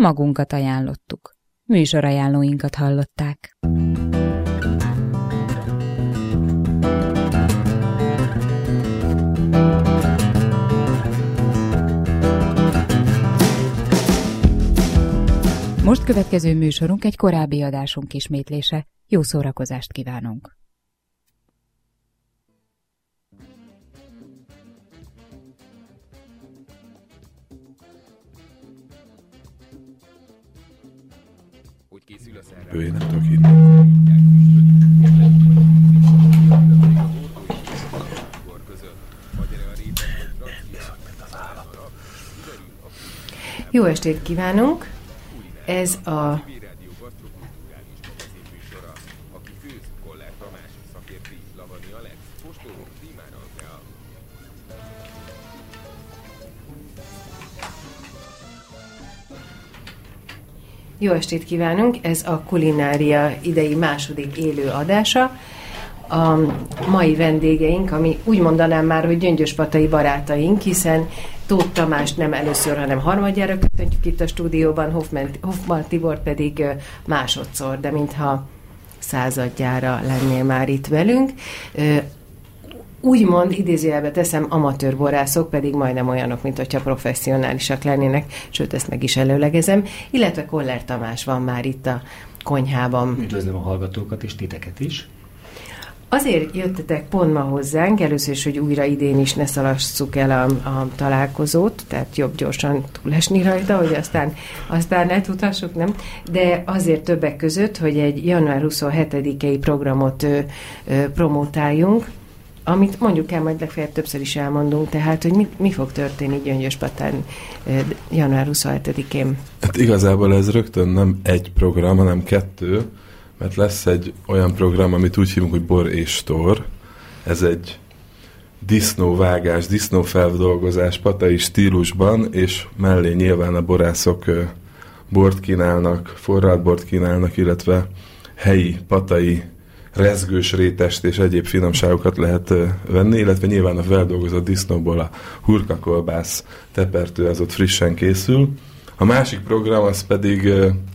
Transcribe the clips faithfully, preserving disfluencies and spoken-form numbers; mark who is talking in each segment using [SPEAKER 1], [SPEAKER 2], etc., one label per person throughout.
[SPEAKER 1] magunkat ajánlottuk. Műsorajánlóinkat hallották. Most következő műsorunk egy korábbi adásunk ismétlése. Jó szórakozást kívánunk!
[SPEAKER 2] Ő, én nem tudok hinni.
[SPEAKER 3] Jó estét kívánunk! Ez a Jó estét kívánunk! Ez a Kulinária idei második élő adása. A mai vendégeink, ami úgy mondanám már, hogy gyöngyöspatai barátaink, hiszen Tóth Tamást nem először, hanem harmadjára köszöntjük itt a stúdióban, Hoffman, Hoffman Tibor pedig másodszor, de mintha századjára lennél már itt velünk. Úgymond, idézőjelbe teszem, amatőr borászok, pedig majdnem olyanok, mint hogyha professzionálisak lennének, sőt, ezt meg is előlegezem, illetve Koller Tamás van már itt a konyhában.
[SPEAKER 4] Üdvözlöm a hallgatókat és titeket is.
[SPEAKER 3] Azért jöttetek pont ma hozzánk, először is, hogy újra idén is ne szalasszuk el a, a találkozót, tehát jobb gyorsan túlesni rajta, hogy aztán, aztán ne tudhassuk, nem? De azért többek között, hogy egy január huszonhetedikei programot ö, ö, promotáljunk, amit mondjuk el, majd legfeljebb többször is elmondunk, tehát, hogy mi, mi fog történni Gyöngyöspatán január huszonhetedikén.
[SPEAKER 2] Hát igazából ez rögtön nem egy program, hanem kettő, mert lesz egy olyan program, amit úgy hívunk, hogy Bor és Tor. Ez egy disznóvágás, disznófeldolgozás patai stílusban, és mellé nyilván a borászok bort kínálnak, forralt bort kínálnak, illetve helyi patai rezgős rétest és egyéb finomságokat lehet venni, illetve nyilván a feldolgozott disznóból a hurkakolbász tepertő az ott frissen készül. A másik program az pedig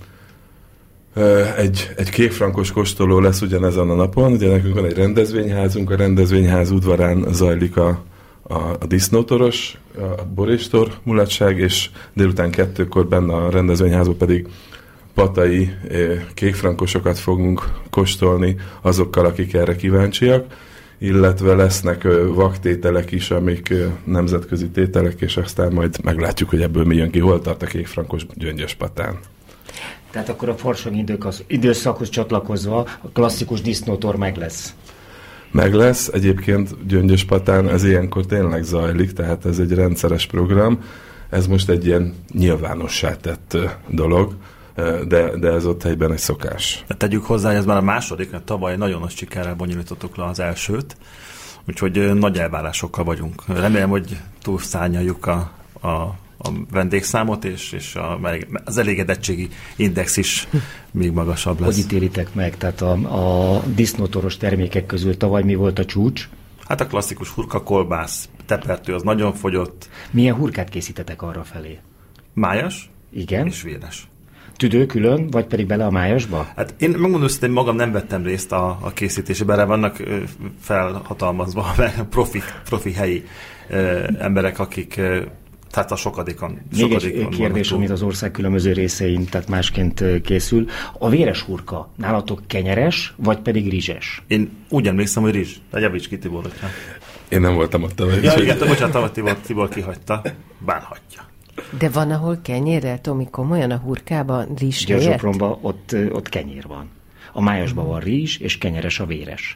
[SPEAKER 2] egy, egy kékfrankos kóstoló lesz ugyanezen a napon. Ugye nekünk van egy rendezvényházunk, a rendezvényház udvarán zajlik a, a, a disznótoros, a Bor és Tor mulatság, és délután kettőkor benne a rendezvényházban pedig patai kékfrankosokat fogunk kóstolni azokkal, akik erre kíváncsiak, illetve lesznek vaktételek is, amik nemzetközi tételek, és aztán majd meglátjuk, hogy ebből mi jön ki, hol tart a kékfrankos Gyöngyöspatán.
[SPEAKER 4] Tehát akkor a farsang időszakhoz csatlakozva a klasszikus disznótor meg lesz.
[SPEAKER 2] Meg lesz. Egyébként Gyöngyöspatán ez ilyenkor tényleg zajlik, tehát ez egy rendszeres program. Ez most egy ilyen nyilvánossá tett dolog, de, de ez ott helyben egy szokás.
[SPEAKER 5] De tegyük hozzá, hogy ez már a második, mert tavaly nagyon nagy sikerrel bonyolítottuk le az elsőt, úgyhogy nagy elvárásokkal vagyunk. Remélem, hogy túlszárnyaljuk a, a, a vendégszámot, és, és a, az elégedettségi index is még magasabb lesz.
[SPEAKER 4] Hogy ítélitek meg? Tehát a, a disznótoros termékek közül tavaly mi volt a csúcs?
[SPEAKER 5] Hát a klasszikus hurkakolbász, tepertő az nagyon fogyott.
[SPEAKER 4] Milyen hurkát készítetek arra felé?
[SPEAKER 5] Májas.
[SPEAKER 4] Igen.
[SPEAKER 5] És véres.
[SPEAKER 4] Tüdő külön, vagy pedig bele a májasba?
[SPEAKER 5] Hát én megmondom, hogy magam nem vettem részt a, a készítésében, erre vannak felhatalmazva profi, profi helyi ö, emberek, akik ö, tehát a sokadikon.
[SPEAKER 4] Még egy kérdés, amit az ország különböző részein, tehát másként készül. A véres hurka nálatok kenyeres, vagy pedig rizses?
[SPEAKER 5] Én úgy emlékszem, hogy rizs. De javíts ki, Tibor, hogyha.
[SPEAKER 2] Én nem voltam ott.
[SPEAKER 5] Ja, igen, bocsánat, Tibor, Tibor kihagyta. Bánhatja.
[SPEAKER 3] De van, ahol kenyérrel, Tomi, komolyan a hurkában rizs helyett?
[SPEAKER 4] Győr-Sopronban ott, ott kenyér van. A májasban van rizs, és kenyeres a véres.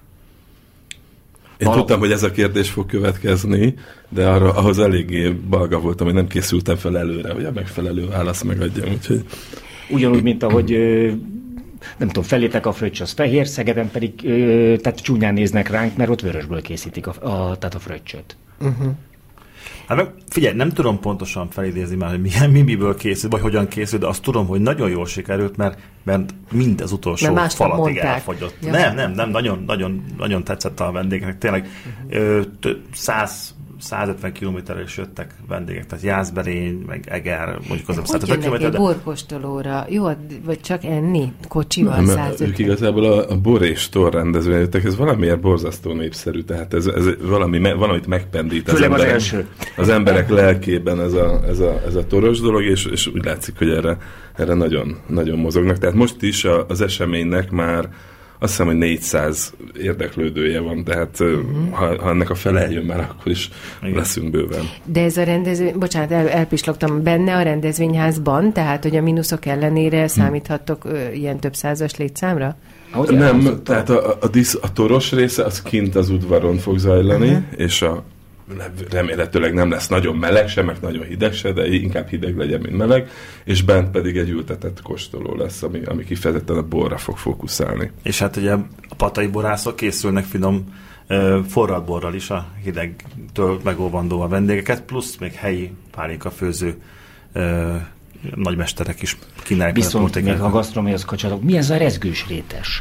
[SPEAKER 2] Én Valóban. tudtam, hogy ez a kérdés fog következni, de arra, ahhoz eléggé balga voltam, hogy nem készültem fel előre, hogy a megfelelő választ megadjam. Úgyhogy...
[SPEAKER 4] Ugyanúgy, mint ahogy nem tudom, felétek a fröccs az fehér, Szegeden pedig tehát csúnyán néznek ránk, mert ott vörösből készítik a, a, tehát a fröccsöt. Uh-huh.
[SPEAKER 5] Hát figyelj, nem tudom pontosan felidézni már, hogy milyen, mi miből készül, vagy hogyan készül, de azt tudom, hogy nagyon jól sikerült, mert, mert mind az utolsó falatig mondták. elfogyott. Ja. Nem, nem, nem, nagyon, nagyon, nagyon tetszett a vendégnek. Tényleg uh-huh. száz százötven kilométerre is jöttek vendégek, tehát Jászberény, meg Eger, mondjuk az a
[SPEAKER 3] százötven kilométer. Hogy borkóstolóra? Jó, vagy csak enni? Kocsival százötven?
[SPEAKER 2] Ők igazából a, a bor és tor rendezvényen jöttek, ez valamiért borzasztó népszerű, tehát ez, ez valami, valamit megpendít az emberek, az, az emberek lelkében ez a, ez a, ez a toros dolog, és, és úgy látszik, hogy erre, erre nagyon, nagyon mozognak. Tehát most is a, az eseménynek már azt hiszem, hogy négyszáz érdeklődője van, tehát uh-huh. ha, ha ennek a fele eljön már, akkor is igen. leszünk bőven.
[SPEAKER 3] De ez a rendezvény, bocsánat, el, elpislogtam, benne a rendezvényházban, tehát hogy a mínuszok ellenére hmm. számíthattok ö, ilyen több százas létszámra?
[SPEAKER 2] Ahogy nem, elhangzott, tehát a, a, disz, a toros része az kint az udvaron fog zajlani, uh-huh. és a remélhetőleg nem lesz nagyon meleg se, meg nagyon hideg se, de inkább hideg legyen, mint meleg, és bent pedig egy ültetett kóstoló lesz, ami, ami kifejezetten a borra fog fókuszálni.
[SPEAKER 5] És hát ugye a patai borászok készülnek finom forralt borral is a hidegtől megóvandó a vendégeket, plusz még helyi pálinkafőző nagymesterek is kínálják.
[SPEAKER 4] Viszont még a gasztronómiához kapcsolatok, mi ez a rezgős rétes?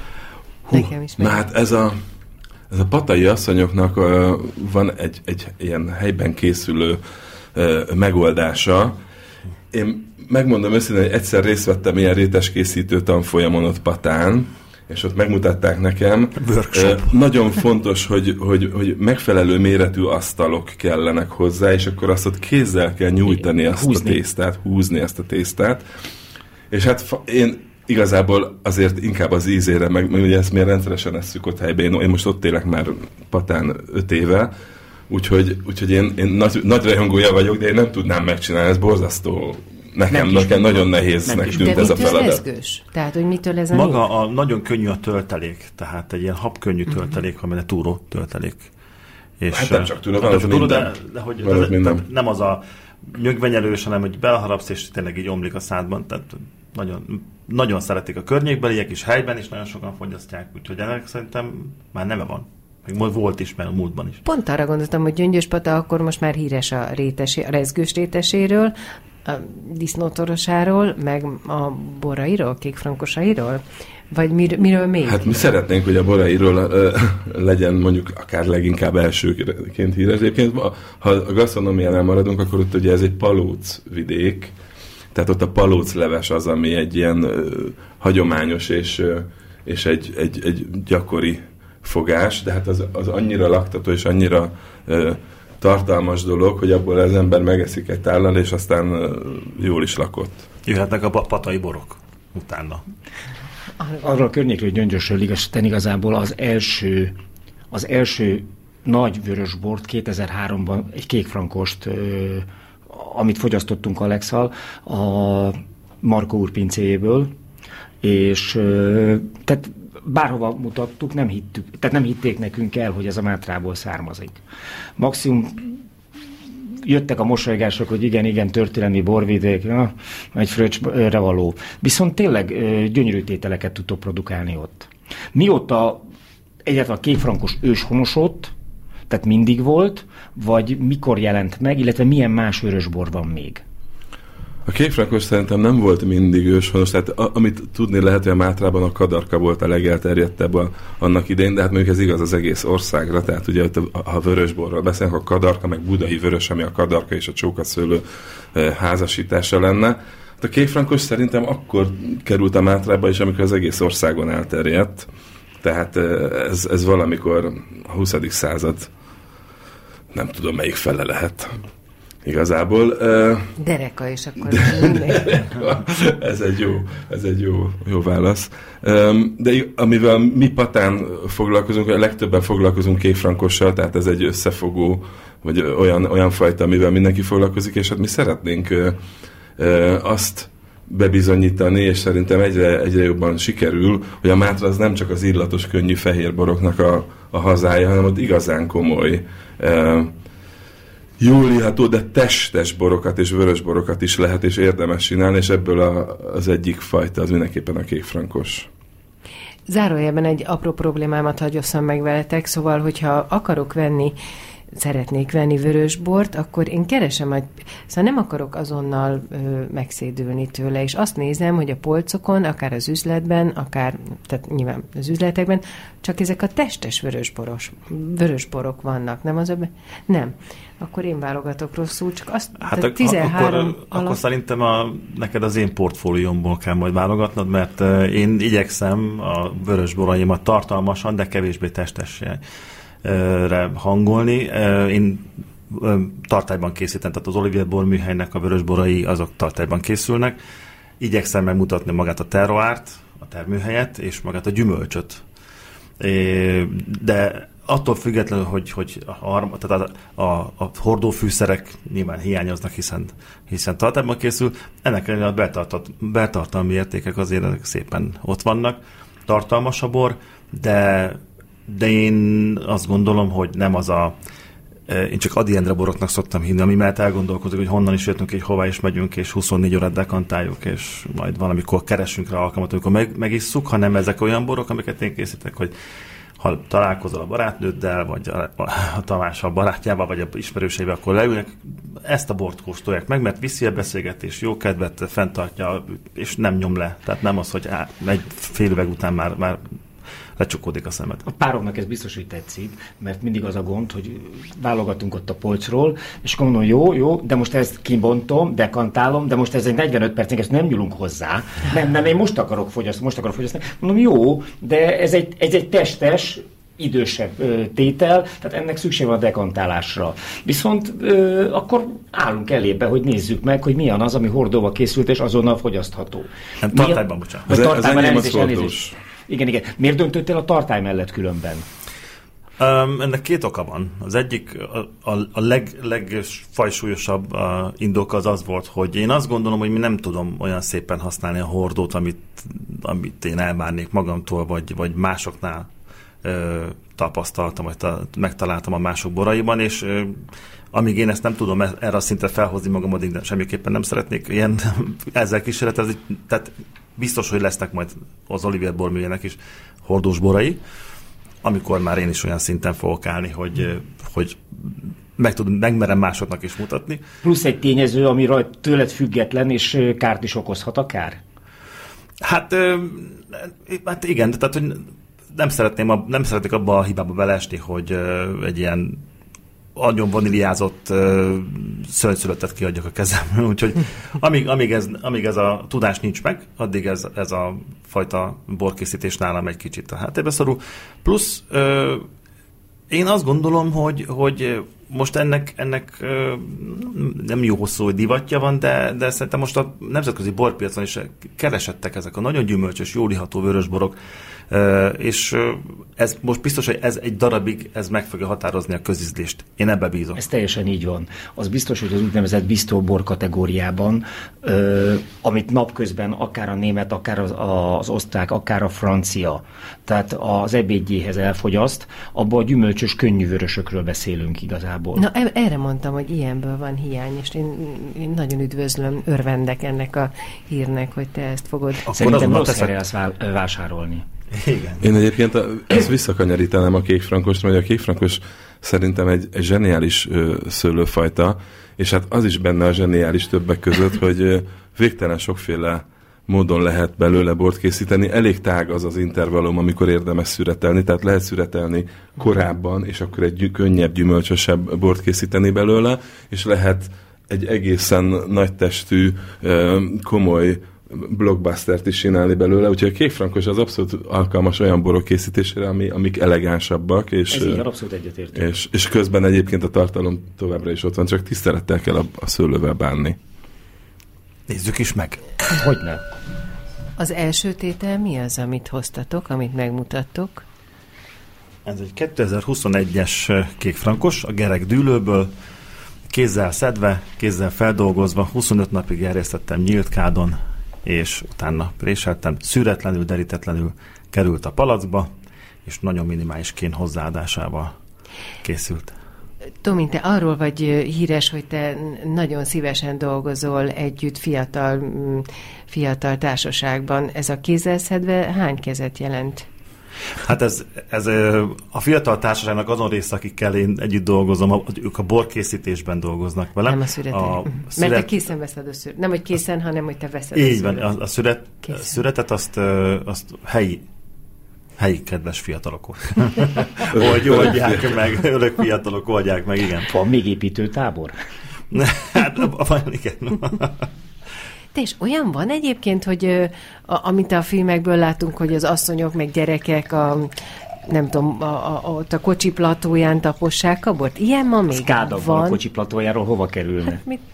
[SPEAKER 2] Hú, na hát ez a Ez a patai asszonyoknak uh, van egy, egy ilyen helyben készülő uh, megoldása. Én megmondom őszintén, hogy egyszer részt vettem ilyen réteskészítő tanfolyamon ott Patán, és ott megmutatták nekem. Uh, nagyon fontos, hogy, hogy, hogy megfelelő méretű asztalok kellenek hozzá, és akkor azt ott kézzel kell nyújtani azt húzni. a tésztát, húzni ezt a tésztát. És hát fa, én igazából azért inkább az ízére, meg, meg ugye ezt miért rendszeresen esszük ott helyben. Én, én most ott élek már Patán öt éve, úgyhogy, úgyhogy én, én nagy, nagy rajongója vagyok, de én nem tudnám megcsinálni, ez borzasztó. Nekem, nekem nagyon nehéznek tűnt ez a feladat. De mitől
[SPEAKER 3] rezgős? Tehát, hogy mitől ez a
[SPEAKER 5] Maga a nagyon könnyű a töltelék, tehát egy ilyen habkönnyű töltelék, uh-huh. amely túró töltelék. És
[SPEAKER 2] hát nem csak túró, van
[SPEAKER 5] túró, de, de hogy ez, nem. nem az a nyögvenyelős, hanem hogy beleharapsz, és tényleg így omlik a szádban, tehát nagyon, nagyon szeretik a környékbeliek is, helyben is nagyon sokan fogyasztják, úgyhogy ennek szerintem már neve van. Még volt is, mert a múltban is.
[SPEAKER 3] Pont arra gondoltam, hogy Gyöngyöspata akkor most már híres a, rétesé, a rezgős réteséről, a disznótorosáról, meg a borairól, kékfrankosairól? Vagy mir, miről még?
[SPEAKER 2] Hát mi szeretnénk, hogy a borairól uh, legyen mondjuk akár leginkább elsőként híres. Egyébként, ha a gasztronómiánál maradunk, akkor ott ugye ez egy palóc vidék, tehát ott a palócleves az, ami egy ilyen uh, hagyományos és, uh, és egy, egy, egy gyakori fogás, de hát az, az annyira laktató és annyira uh, tartalmas dolog, hogy abból az ember megeszik egy tállal, és aztán uh, jól is lakott.
[SPEAKER 5] Jöhetnek a patai borok utána.
[SPEAKER 4] Arról a környékről, Gyöngyösről igazán igazából az első, az első nagy vörösbort kétezer-háromban egy kékfrankost, uh, amit fogyasztottunk Alekszal, a Markó úr pincéjéből, és uh, tehát bárhova mutattuk, nem hittük, tehát nem hitték nekünk el, hogy ez a Mátrából származik. Maximum jöttek a mosolygások, hogy igen, igen, történelmi borvidék, ja, egy fröccsre való. Viszont tényleg gyönyörű tételeket tudtok produkálni ott. Mióta egyáltalán a kékfrankos őshonos ott, tehát mindig volt, vagy mikor jelent meg, illetve milyen más vörösbor van még?
[SPEAKER 2] A kékfrankos szerintem nem volt mindig őshonos, tehát a, amit tudni lehet, hogy a Mátrában a kadarka volt a legelterjedtebb a, annak idején, de hát mondjuk ez igaz az egész országra, tehát ugye ha vörösborról beszélünk, a kadarka, meg budai vörös, ami a kadarka és a csókaszőlő e, házasítása lenne. Hát a kékfrankos szerintem akkor került a Mátrába is, amikor az egész országon elterjedt, tehát ez, ez valamikor a huszadik század, nem tudom melyik fele lehet. Igazából. Uh,
[SPEAKER 3] Dereka, és akkor
[SPEAKER 2] dereka. ez egy jó, ez egy jó, jó válasz. Um, de amivel mi Patán foglalkozunk, a legtöbben foglalkozunk kékfrankossal, tehát ez egy összefogó, vagy olyan, olyan fajta, amivel mindenki foglalkozik, és hát mi szeretnénk uh, uh, azt bebizonyítani, és szerintem egyre, egyre jobban sikerül, hogy a Mátra az nem csak az illatos, könnyű fehérboroknak a, a hazája, hanem ott igazán komoly uh, jól írható, de testes borokat és vörös borokat is lehet, és érdemes csinálni, és ebből a, az egyik fajta az mindenképpen a kékfrankos.
[SPEAKER 3] Zárójelben egy apró problémámat hagyosszam meg veletek, szóval, hogyha akarok venni szeretnék venni vörösbort, akkor én keresem, hogy szóval nem akarok azonnal ö, megszédülni tőle, és azt nézem, hogy a polcokon, akár az üzletben, akár, tehát nyilván az üzletekben, csak ezek a testes vörösboros, vörösborok vannak, nem az öbben? Nem. Akkor én válogatok rosszul, csak azt,
[SPEAKER 5] hát
[SPEAKER 3] tehát tizenhárom
[SPEAKER 5] akkor,
[SPEAKER 3] alap...
[SPEAKER 5] akkor szerintem a, neked az én portfóliómból kell majd válogatnod, mert uh, én igyekszem a vörösboraimat tartalmasan, de kevésbé testesre uh, hangolni. Uh, én uh, tartályban készítem, tehát az Olivier Bor műhelynek a vörösborai azok tartályban készülnek. Igyekszem megmutatni magát a terroárt, a termőhelyet, és magát a gyümölcsöt. Uh, de attól függetlenül, hogy, hogy a, tehát a, a, a hordófűszerek nyilván hiányoznak, hiszen, hiszen tartályban készül, ennek a betartat, betartalmi értékek azért szépen ott vannak, tartalmas a bor, de, de én azt gondolom, hogy nem az a, én csak Ady Endre boroknak szoktam hinni, ami mellett elgondolkozunk, hogy honnan is jöttünk, és hová is megyünk, és huszonnégy órát dekantáljuk, és majd valamikor keresünk rá alkalmat, amikor meg, megisszuk, hanem ezek olyan borok, amiket én készítek, hogy ha találkozol a barátnőddel, vagy a, a Tamás a barátjával, vagy a ismerőseivel, akkor leülnek, ezt a bort kóstolják meg, mert viszi a beszélgetés, jó kedvet fenntartja, és nem nyom le. Tehát nem az, hogy á, egy fél üveg után már, már lecsukódik a szemed.
[SPEAKER 4] A páromnak ez biztos, hogy tetszik, mert mindig az a gond, hogy válogatunk ott a polcról, és akkor mondom, jó, jó, de most ezt kibontom, dekantálom, de most ez egy negyvenöt percig, ezt nem nyúlunk hozzá. Nem, nem, én most akarok fogyasztani, most akarok fogyasztani. Mondom, jó, de ez egy, ez egy testes, idősebb ö, tétel, tehát ennek szükség van a dekantálásra. Viszont ö, akkor állunk elébe, hogy nézzük meg, hogy milyen az, ami hordóba készült, és azonnal fogyasztható.
[SPEAKER 5] Nem, tartályban, bocsánat.
[SPEAKER 4] Az,
[SPEAKER 2] az enyém az
[SPEAKER 4] hordós. Igen, igen. Miért döntöttél a tartály mellett különben?
[SPEAKER 5] Um, ennek két oka van. Az egyik, a, a, a leg, legfajsúlyosabb uh, indok az az volt, hogy én azt gondolom, hogy mi nem tudom olyan szépen használni a hordót, amit, amit én elvárnék magamtól, vagy, vagy másoknál uh, tapasztaltam, vagy ta, megtaláltam a mások boraiban, és uh, amíg én ezt nem tudom erre a szintre felhozni magam, addig nem, semmiképpen nem szeretnék ilyen ezzel kísérletezni. Tehát biztos, hogy lesznek majd az Olivier Bor művének is hordós borai, amikor már én is olyan szinten fogok állni, hogy, hogy meg tudom, megmerem másoknak is mutatni.
[SPEAKER 4] Plusz egy tényező, ami rajt tőled független, és kárt is okozhat akár?
[SPEAKER 5] Hát, hát igen, tehát hogy nem szeretném, nem szeretnék abba a hibába beleesni, hogy egy ilyen nagyon vaníliázott uh, szőnyszületet kiadjak a kezemben, úgyhogy amíg, amíg, ez, amíg ez a tudás nincs meg, addig ez, ez a fajta borkészítés nálam egy kicsit a háttérbe szorul. Plusz uh, én azt gondolom, hogy, hogy most ennek, ennek uh, nem jó hosszú divatja van, de, de szerintem most a nemzetközi borpiacon is keresettek ezek a nagyon gyümölcsös, jól iható vörösborok, Uh, és uh, ez most biztos, hogy ez egy darabig ez meg fogja határozni a közízlést. Én ebbe bízom.
[SPEAKER 4] Ez teljesen így van. Az biztos, hogy az úgynevezett bisztóbor kategóriában, uh, amit napközben akár a német, akár az, az osztrák, akár a francia, tehát az ebédjéhez elfogyaszt, abban a gyümölcsös, könnyű vörösökről beszélünk igazából.
[SPEAKER 3] Na erre mondtam, hogy ilyenből van hiány, és én, én nagyon üdvözlöm, örvendek ennek a hírnek, hogy te ezt fogod.
[SPEAKER 4] Akkor szerintem rossz helyre ezt vásárolni.
[SPEAKER 5] Igen.
[SPEAKER 2] Én egyébként a, ezt visszakanyarítanám a kékfrankosra, hogy a kékfrankos szerintem egy, egy zseniális ö, szőlőfajta, és hát az is benne a zseniális többek között, hogy ö, végtelen sokféle módon lehet belőle bort készíteni. Elég tág az az intervallum, amikor érdemes szüretelni, tehát lehet szüretelni korábban, és akkor egy gy- könnyebb, gyümölcsösebb bort készíteni belőle, és lehet egy egészen nagytestű, ö, komoly blockbustert is csinálni belőle, úgyhogy a kékfrankos az abszolút alkalmas olyan borok készítésére, ami, amik elegánsabbak, és,
[SPEAKER 4] ez így, abszolút egyetértünk.
[SPEAKER 2] És, és közben egyébként a tartalom továbbra is ott van, csak tisztelettel kell a, a szőlővel bánni.
[SPEAKER 5] Nézzük is meg.
[SPEAKER 4] Hogyne?
[SPEAKER 3] Az első tétel mi az, amit hoztatok, amit megmutattok?
[SPEAKER 5] Ez egy kétezer-huszonegyes kékfrankos, a Gereg dűlőből, kézzel szedve, kézzel feldolgozva, huszonöt napig erjesztettem nyílt kádon, és utána préseltem, szüretlenül, derítetlenül került a palacba, és nagyon minimális kén hozzáadásával készült.
[SPEAKER 3] Tomi, te arról vagy híres, hogy te nagyon szívesen dolgozol együtt fiatal, fiatal társaságban. Ez a kézzel szedve hány kezet jelent?
[SPEAKER 5] Hát ez, ez a fiatal társaságnak azon része, akikkel én együtt dolgozom, ők a borkészítésben dolgoznak velem.
[SPEAKER 3] Nem a szüretet. A szüret... Mert te készen veszed a szüretet. Nem, hogy készen, hanem, hogy te veszed
[SPEAKER 5] így
[SPEAKER 3] a
[SPEAKER 5] szüretet. Így van, a, a szüret, szüretet azt, azt helyi helyi kedves fiatalok hogy oldják meg, örök fiatalok oldják meg, igen.
[SPEAKER 4] Van még építőtábor?
[SPEAKER 5] Hát, van, igen.
[SPEAKER 3] De és olyan van egyébként, hogy a, amit a filmekből látunk, hogy az asszonyok meg gyerekek a, nem tudom, a, a, ott a kocsi platóján tapossák a bort? Ilyen ma még
[SPEAKER 4] Szkáda
[SPEAKER 3] van.
[SPEAKER 4] A kocsi platójáról hova kerülne? Hát mit?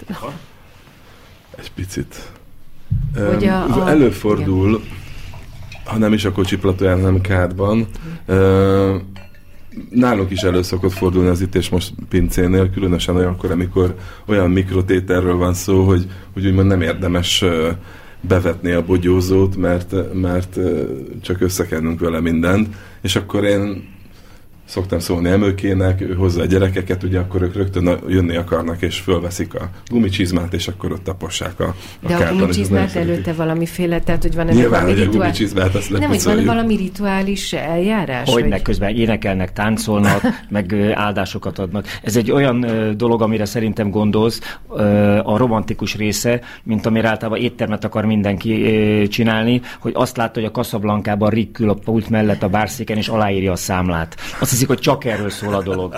[SPEAKER 2] Egy picit.
[SPEAKER 3] Hogy a, a,
[SPEAKER 2] Előfordul, igen. Ha nem is a kocsi platóján, hanem kádban. Uh, nálunk is elő szokott fordulni az itt és most pincénél, különösen olyankor, amikor olyan mikrotételről van szó, hogy, hogy úgymond nem érdemes uh, bevetni a bogyózót, mert, mert uh, csak összekennünk vele mindent, és akkor én szoktam szólni Emőkének, ő hozza a gyerekeket, ugye akkor ők rögtön jönni akarnak, és fölveszik a gumicsizmát, és akkor ott tapossák a, a
[SPEAKER 3] De
[SPEAKER 2] kárban.
[SPEAKER 3] a gumicsizmát előtte valamiféle, tehát hogy van ez
[SPEAKER 2] nyilván,
[SPEAKER 3] valami
[SPEAKER 2] hogy
[SPEAKER 3] rituál...
[SPEAKER 2] a gumicsizmát azt
[SPEAKER 3] nem, hogy van valami rituális eljárás?
[SPEAKER 4] Hogyne, hogy... közben énekelnek, táncolnak, meg áldásokat adnak. Ez egy olyan dolog, amire szerintem gondolsz, a romantikus része, mint amire általában éttermet akar mindenki csinálni, hogy azt látta, hogy a Casablancában Rick ül a pult mellett a bárszéken, és aláírja a számlát. Azt hiszik, hogy csak erről szól a dolog.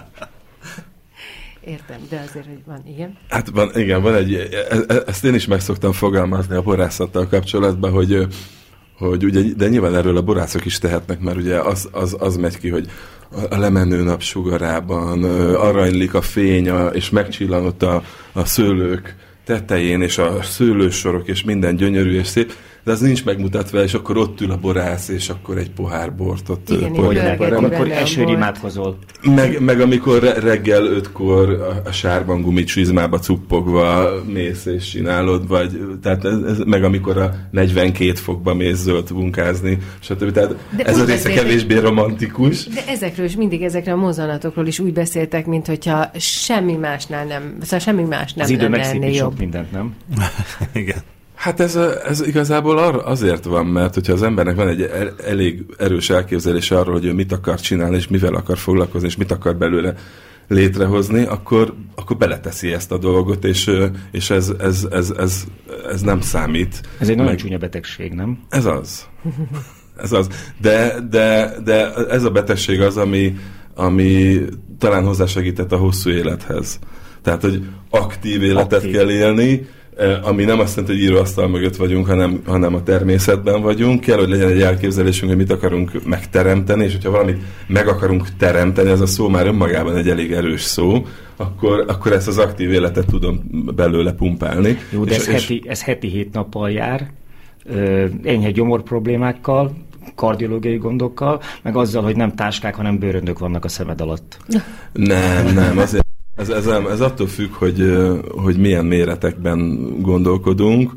[SPEAKER 3] Értem, de azért, hogy van, igen.
[SPEAKER 2] Hát van, igen, van egy, e, e, ezt én is meg szoktam fogalmazni a borászattal kapcsolatban, hogy, hogy ugye, de nyilván erről a borászok is tehetnek, mert ugye az, az, az megy ki, hogy a lemenő nap sugarában aranylik a fény, a, és megcsillanott a, a szőlők tetején, és a szőlősorok, és minden gyönyörű és szép, de az nincs megmutatva, és akkor ott ül a borász, és akkor egy pohár bort ott
[SPEAKER 4] porjál. Amikor esőr imádkozol.
[SPEAKER 2] Meg, meg amikor reggel ötkor a, a sárban gumicsizmába cuppogva mész és csinálod, vagy, tehát ez, ez, meg amikor a negyvenkét fokba mész zöld munkázni, stb. Tehát de ez a része kevésbé romantikus.
[SPEAKER 3] De ezekről is, mindig ezekre a mozzanatokról is úgy beszéltek, mint hogyha semmi másnál nem, szóval semmi más nem
[SPEAKER 4] az
[SPEAKER 3] lenne ennél jobb.
[SPEAKER 4] Sok mindent, nem?
[SPEAKER 5] Igen.
[SPEAKER 2] Hát ez, ez igazából arra, azért van, mert hogyha az embernek van egy el, elég erős elképzelése arról, hogy ő mit akar csinálni, és mivel akar foglalkozni, és mit akar belőle létrehozni, akkor, akkor beleteszi ezt a dolgot, és, és ez, ez, ez, ez, ez nem számít.
[SPEAKER 4] Ez egy nagyon csúnya betegség, nem?
[SPEAKER 2] Ez az. Ez az. De, de, de ez a betegség az, ami, ami talán hozzásegített a hosszú élethez. Tehát, hogy aktív életet aktív. kell élni, ami nem azt jelenti, hogy íróasztal mögött vagyunk, hanem, hanem a természetben vagyunk. Kell, hogy legyen egy elképzelésünk, hogy mit akarunk megteremteni, és hogyha valamit meg akarunk teremteni, ez a szó már önmagában egy elég erős szó, akkor, akkor ezt az aktív életet tudom belőle pumpálni.
[SPEAKER 4] Jó, de és, ez, és... Heti, ez heti hét nappal jár, ö, enyhe gyomor problémákkal, kardiológiai gondokkal, meg azzal, hogy nem táskák, hanem bőröndök vannak a szemed alatt.
[SPEAKER 2] Nem, nem, azért Ez, ez, ez attól függ, hogy, hogy milyen méretekben gondolkodunk.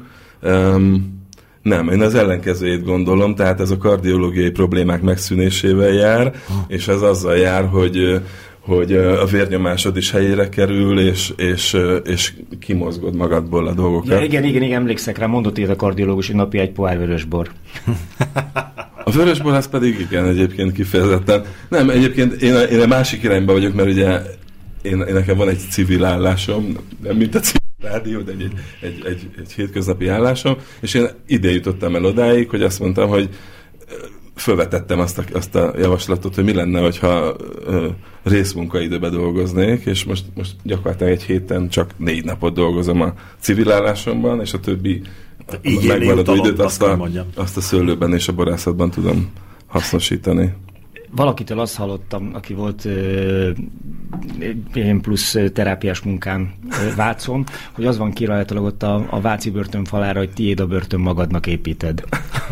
[SPEAKER 2] Um, nem, én az ellenkezőjét gondolom, tehát ez a kardiológiai problémák megszűnésével jár, és ez azzal jár, hogy, hogy a vérnyomásod is helyére kerül, és, és, és kimozgod magadból a dolgokat.
[SPEAKER 4] Ja, igen, igen, igen, emlékszek rá, mondott ilyet a kardiológus, hogy napi egy pohár vörösbor.
[SPEAKER 2] A vörösbor az pedig igen, egyébként kifejezetten. Nem, egyébként én a, én a másik irányba vagyok, mert ugye Én, én nekem van egy civil állásom, nem mint a civil rádió, de egy, egy, egy, egy, egy hétköznapi állásom, és én ide jutottam el odáig, hogy azt mondtam, hogy fölvetettem azt a, azt a javaslatot, hogy mi lenne, hogyha ö, részmunkaidőben dolgoznék, és most, most gyakorlatilag egy héten csak négy napot dolgozom a civil állásomban, és a többi megmaradó időt azt a, azt a szőlőben és a borászatban tudom hasznosítani.
[SPEAKER 4] Valakitől azt hallottam, aki volt én plusz terápiás munkán Vácon, hogy az van kirajzolva ott a, a váci börtön falára, hogy tiéd a börtön, magadnak építed.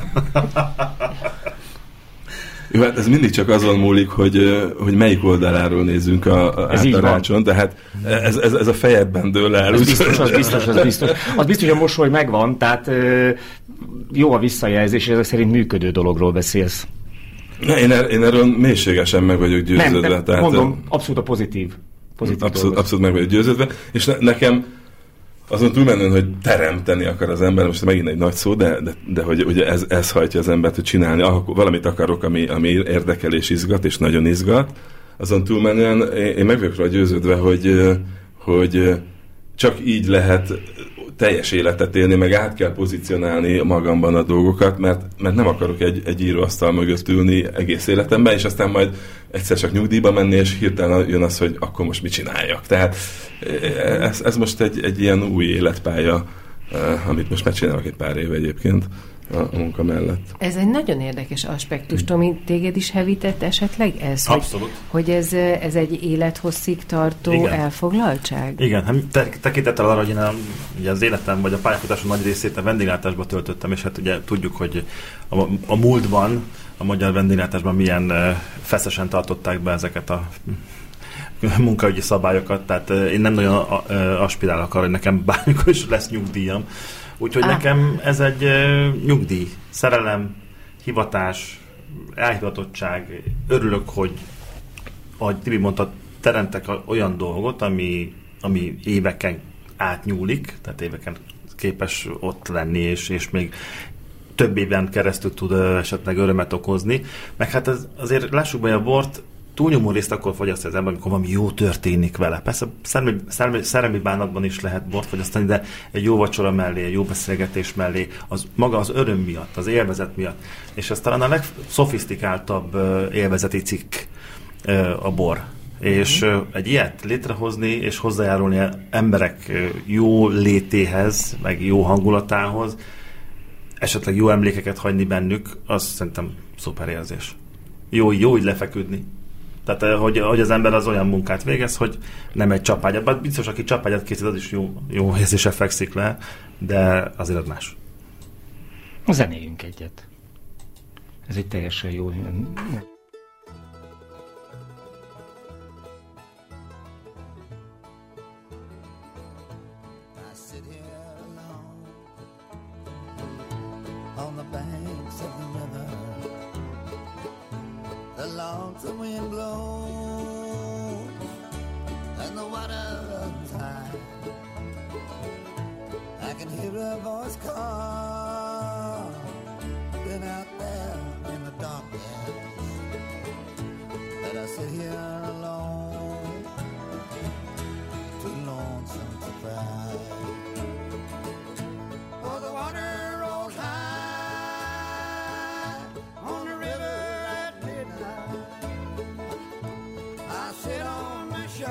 [SPEAKER 2] Jó, hát ez mindig csak azon múlik, hogy, hogy melyik oldaláról nézzünk a, a, át a rácson, tehát ez, ez, ez a fejedben dől el.
[SPEAKER 4] Ez biztos, az biztos, az biztos. Az biztos, hogy a mosoly megvan, tehát jó a visszajelzés, és ezek szerint működő dologról beszélsz.
[SPEAKER 2] Én, er, én erről mélységesen meg vagyok győződve.
[SPEAKER 4] Nem, tehát mondom, abszolút a pozitív. pozitív
[SPEAKER 2] abszolút, abszolút meg vagyok győződve. És ne, nekem azon túlmenően, hogy teremteni akar az ember, most megint egy nagy szó, de, de, de hogy ugye ez, ez hajtja az embert, hogy csinálni, akkor valamit akarok, ami, ami érdekel és izgat, és nagyon izgat, azon túlmenően én meg vagyok rá győződve, hogy, hogy csak így lehet teljes életet élni, meg át kell pozícionálni magamban a dolgokat, mert, mert nem akarok egy, egy íróasztal mögött ülni egész életemben, és aztán majd egyszer csak nyugdíjba menni, és hirtelen jön az, hogy akkor most mit csináljak. Tehát ez, ez most egy, egy ilyen új életpálya, amit most megcsinálok egy pár éve egyébként a munka mellett.
[SPEAKER 3] Ez egy nagyon érdekes aspektus. Tomi, téged is hevített esetleg ez?
[SPEAKER 5] Abszolút.
[SPEAKER 3] Hogy, hogy ez, ez egy élethosszig tartó Igen. elfoglaltság?
[SPEAKER 5] Igen, te, tekintettel arra, hogy én a, ugye az életem vagy a pályafutásom nagy részét a vendéglátásba töltöttem, és hát ugye tudjuk, hogy a, a múltban, a magyar vendéglátásban milyen feszesen tartották be ezeket a munkaügyi szabályokat, tehát én nem nagyon aspirálok arra, hogy nekem bármikor is lesz nyugdíjam. Úgyhogy ah. nekem ez egy uh, nyugdíj, szerelem, hivatás, elhivatottság. Örülök, hogy, ahogy Tibi mondta, teremtek olyan dolgot, ami, ami éveken átnyúlik, tehát éveken képes ott lenni, és, és még több éven keresztül tud uh, esetleg örömet okozni. Meg hát ez, azért lássuk be, a bort túlnyomó részt akkor fogyasztja az ember, amikor valami jó történik vele. Persze szerelmi, szerelmi, szerelmi bánatban is lehet bort fogyasztani, de egy jó vacsora mellé, egy jó beszélgetés mellé, az maga az öröm miatt, az élvezet miatt. És ez talán a legszofisztikáltabb uh, élvezeti cikk uh, a bor. Mm-hmm. És uh, egy ilyet létrehozni, és hozzájárulni emberek uh, jó létéhez, meg jó hangulatához, esetleg jó emlékeket hagyni bennük, az szerintem szuper érzés. Jó, jó így lefeküdni. Tehát, hogy, hogy az ember az olyan munkát végez, hogy nem egy csapágyat. Biztos, aki csapágyat készít, az is jó, jó érzése fekszik le, de azért az más.
[SPEAKER 4] Zenéljünk egyet. Ez egy teljesen jó...
[SPEAKER 6] The wind blows and the water tide. I can hear her voice call. Been out there in the darkness, but I sit here alone, too lonesome to cry. Oh, the water rolls high on the river. Sit on the shore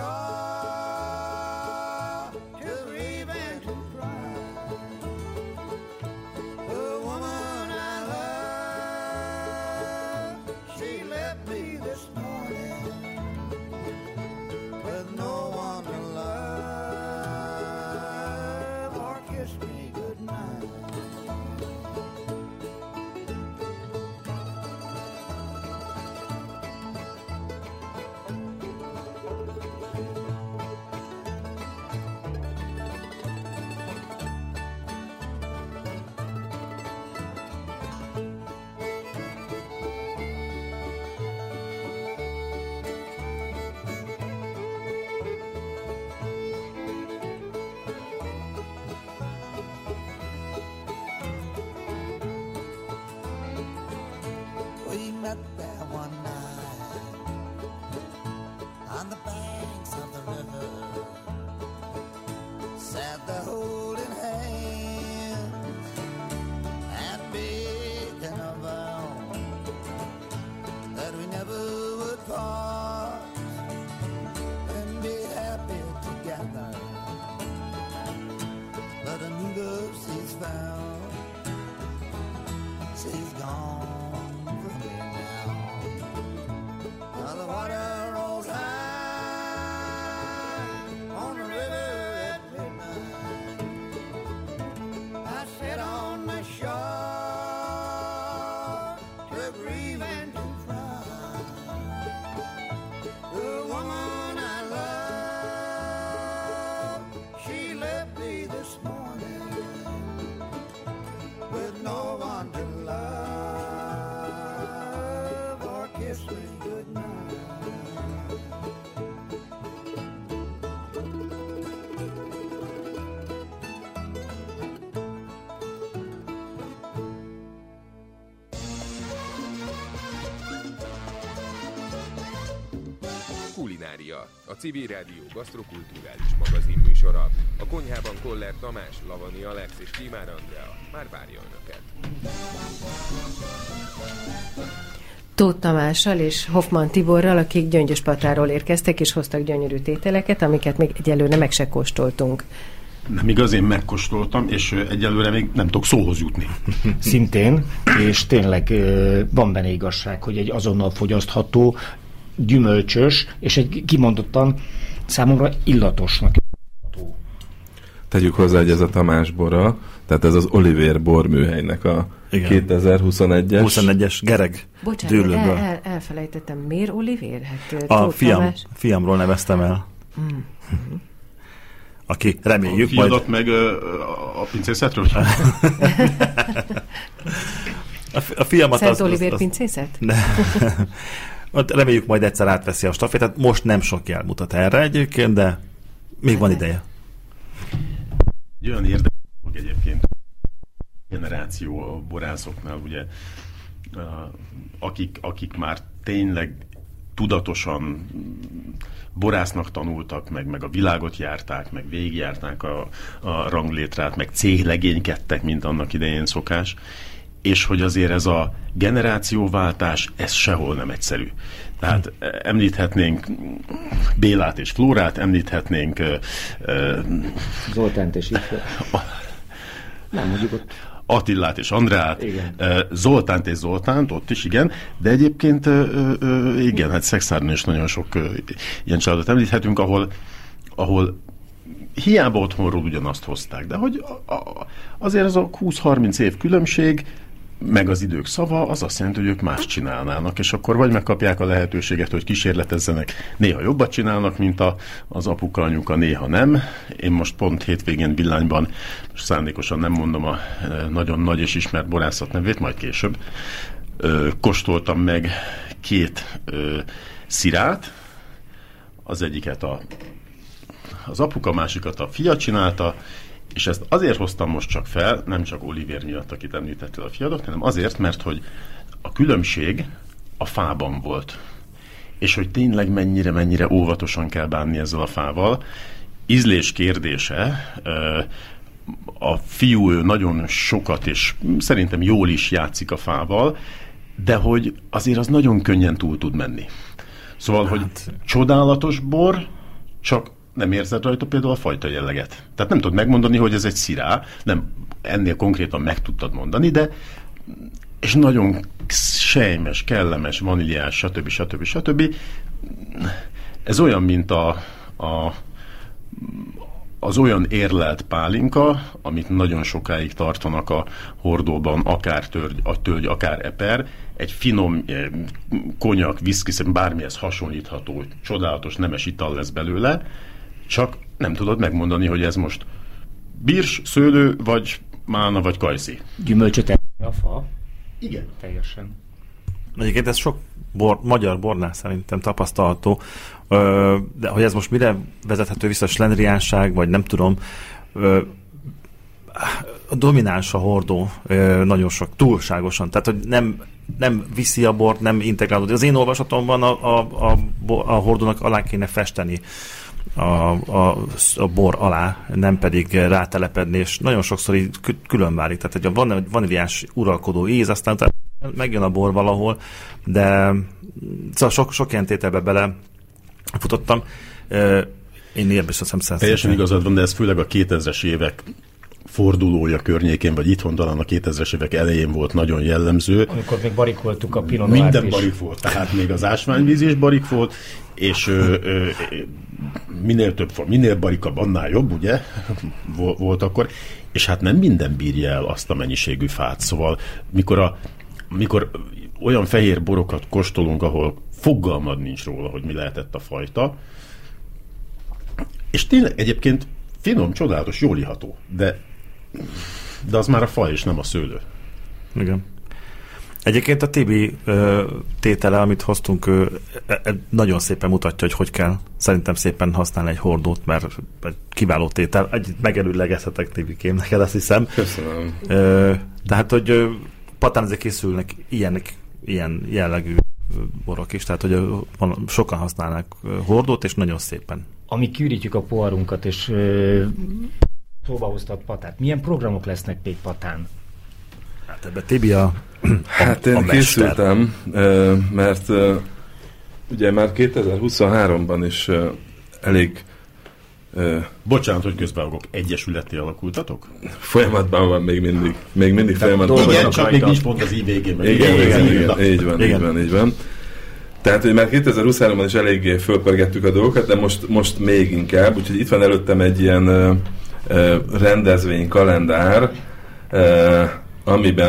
[SPEAKER 6] to grieve and to cry. The woman I love, she left me this morning with no one to love or kiss me goodnight. Met there one night on the banks of the river, sat there holding hands and making a vow that we never would part and be happy together. But a new love she's found, she's gone from me now.
[SPEAKER 7] Kulinária, a Civil Rádió gasztrokulturális magazinműsora. A konyhában Koller Tamás, Lavani Alex és Tímár Andrea már várja Önöket.
[SPEAKER 3] Tóth Tamással és Hoffman Tiborral, akik Gyöngyöspatáról érkeztek, és hoztak gyönyörű tételeket, amiket még egyelőre meg se kóstoltunk.
[SPEAKER 8] Nem igaz, én megkóstoltam, és egyelőre még nem tudok szóhoz jutni.
[SPEAKER 4] Szintén, és tényleg van benne igazság, hogy egy azonnal fogyasztható, gyümölcsös, és egy kimondottan számomra illatosnak.
[SPEAKER 2] Tegyük hozzá, hogy ez a Tamás bora, tehát ez az Olivér borműhelynek a igen. kétezer-huszonegyes
[SPEAKER 5] huszonegyes Gereg
[SPEAKER 3] Bocsánat, el, el, elfelejtettem. Miért Olivér? Hát,
[SPEAKER 5] a fiam, fiamról neveztem el. Mm. Aki reméljük
[SPEAKER 8] a
[SPEAKER 5] majd...
[SPEAKER 8] A meg a, a pincészetről?
[SPEAKER 5] a, a fiamat
[SPEAKER 3] Szent
[SPEAKER 5] az...
[SPEAKER 3] Olivér
[SPEAKER 5] az,
[SPEAKER 3] pincészet?
[SPEAKER 5] Ne. Reméljük majd egyszer átveszi a stafétát. Most nem sok jel mutat erre egyébként, de még van ideje.
[SPEAKER 8] Egy olyan érdekes egyébként generáció a borászoknál, ugye, akik, akik már tényleg tudatosan borásznak tanultak, meg, meg a világot járták, meg végigjárták a, a ranglétrát, meg céglegénykedtek, mint annak idején szokás, és hogy azért ez a generációváltás, ez sehol nem egyszerű. Tehát említhetnénk Bélát és Flórát, említhetnénk uh,
[SPEAKER 4] Zoltánt és Ifját. Nem, mondjuk ott
[SPEAKER 8] Attillát és Andrát,
[SPEAKER 4] igen.
[SPEAKER 8] Zoltánt és Zoltánt, ott is, igen, de egyébként igen, hát Szexárdon is nagyon sok ilyen családot említhetünk, ahol, ahol hiába otthonról ugyanazt hozták, de hogy azért az a húsz-harminc év különbség, meg az idők szava, az azt jelenti, hogy ők más csinálnának, és akkor vagy megkapják a lehetőséget, hogy kísérletezzenek, néha jobbat csinálnak, mint a, az apuka, anyuka, néha nem. Én most pont hétvégén Villányban, most szándékosan nem mondom a nagyon nagy és ismert borászat nevét, majd később, ö, kóstoltam meg két ö, szirát, az egyiket a, az apuka, másikat a fia csinálta, és ezt azért hoztam most csak fel, nem csak Olivér miatt, akit említettél a fiadot, hanem azért, mert hogy a különbség a fában volt. És hogy tényleg mennyire-mennyire óvatosan kell bánni ezzel a fával. Ízlés kérdése, a fiú ő nagyon sokat, és szerintem jól is játszik a fával, de hogy azért az nagyon könnyen túl tud menni. Szóval, hát... hogy csodálatos bor, csak nem érzed rajta például a fajta jelleget. Tehát nem tudod megmondani, hogy ez egy szirá, nem ennél konkrétan meg tudtad mondani, de és nagyon sejmes, kellemes, vaníliás, stb. stb. stb. Ez olyan, mint a, a, az olyan érlelt pálinka, amit nagyon sokáig tartanak a hordóban, akár törgy, a tölgy, akár eper, egy finom eh, konyak, viszki, bármihez hasonlítható, csodálatos, nemes ital lesz belőle, csak nem tudod megmondani, hogy ez most birs, szőlő, vagy mána, vagy kajszi.
[SPEAKER 4] Gyümölcsöt el a fa.
[SPEAKER 8] Igen.
[SPEAKER 4] Teljesen.
[SPEAKER 5] Egyébként ez sok bor, magyar bornál szerintem tapasztalható, de hogy ez most mire vezethető vissza, slendriánság, vagy nem tudom, a domináns a hordó nagyon sok, túlságosan, tehát hogy nem, nem viszi a bort, nem integrálódik. Az én olvasatomban a, a, a, a hordónak alá kéne festeni A, a, a bor alá, nem pedig rátelepedni, és nagyon sokszor így külön válik. Tehát, hogy van egy vaníliás uralkodó íz, aztán megjön a bor valahol, de szóval sok, sok ilyen tételbe bele futottam. Én ilyen biztos nem szeretném.
[SPEAKER 8] Teljesen igazad van, de ez főleg a kétezres évek fordulója környékén, vagy itthon talán a kétezres évek elején volt nagyon jellemző.
[SPEAKER 4] Amikor még barikoltuk a Pinot Noir-t.
[SPEAKER 8] Minden barik volt, tehát még az ásványvíz is barik volt, és ö, ö, minél több, minél barikabb, annál jobb, ugye, volt akkor, és hát nem minden bírja el azt a mennyiségű fát, szóval mikor, a, mikor olyan fehér borokat kóstolunk, ahol fogalmad nincs róla, hogy mi lehetett a fajta, és tényleg egyébként finom, csodálatos, jól iható, de, de az már a fa és nem a szőlő.
[SPEAKER 5] Igen. Egyébként a Tibi ö, tétele, amit hoztunk, ö, ö, nagyon szépen mutatja, hogy hogy kell szerintem szépen használni egy hordót, mert egy kiváló tétel. Együtt megelőlegezhetek Tibikém, neked azt hiszem.
[SPEAKER 2] Köszönöm.
[SPEAKER 5] Ö, tehát, hogy ö, patánozé készülnek ilyenek, ilyen jellegű borok is, tehát hogy van, sokan használnak hordót, és nagyon szépen.
[SPEAKER 4] Amíg kiürítjük a poharunkat, és ö, szóba hoztad Patát, milyen programok lesznek még Patán?
[SPEAKER 5] Hát ebbe Tibi a, a
[SPEAKER 2] Hát én
[SPEAKER 5] a
[SPEAKER 2] készültem, mert ugye már kétezer-huszonháromban is elég
[SPEAKER 8] Bocsánat, hogy közbevágok. Egyesületté alakultatok?
[SPEAKER 2] folyamatban van még mindig. Még mindig folyamatban van.
[SPEAKER 8] Igen, csak még nincs pont az i végén.
[SPEAKER 2] Igen, igen, igen, így van, így van, így van. Tehát, hogy már kétezer-huszonháromban is eléggé fölpörgettük a dolgokat, de most, most még inkább. Úgyhogy itt van előttem egy ilyen rendezvény, kalendár, amiben